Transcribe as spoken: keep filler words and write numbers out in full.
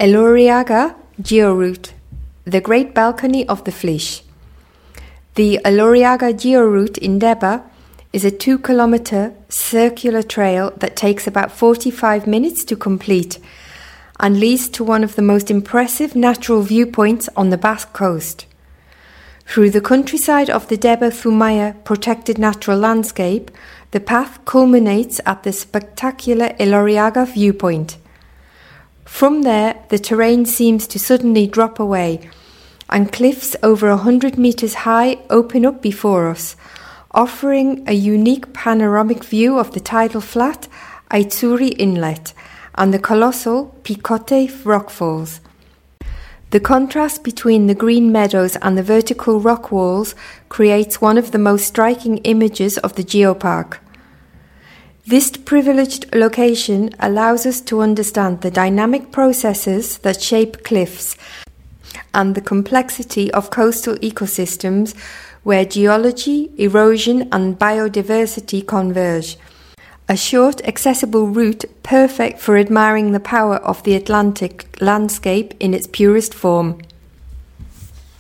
Elorriaga Georoute, the Great Balcony of the Flèche. The Elorriaga Georoute in Deba is a two-kilometre circular trail that takes about forty-five minutes to complete and leads to one of the most impressive natural viewpoints on the Basque Coast. Through the countryside of the Deba-Zumaia protected natural landscape, the path culminates at the spectacular Elorriaga viewpoint. From there, the terrain seems to suddenly drop away, and cliffs over a hundred metres high open up before us, offering a unique panoramic view of the tidal flat Aizuri Inlet and the colossal Picote rockfalls. The contrast between the green meadows and the vertical rock walls creates one of the most striking images of the geopark. This privileged location allows us to understand the dynamic processes that shape cliffs and the complexity of coastal ecosystems where geology, erosion and biodiversity converge. A short, accessible route perfect for admiring the power of the Atlantic landscape in its purest form.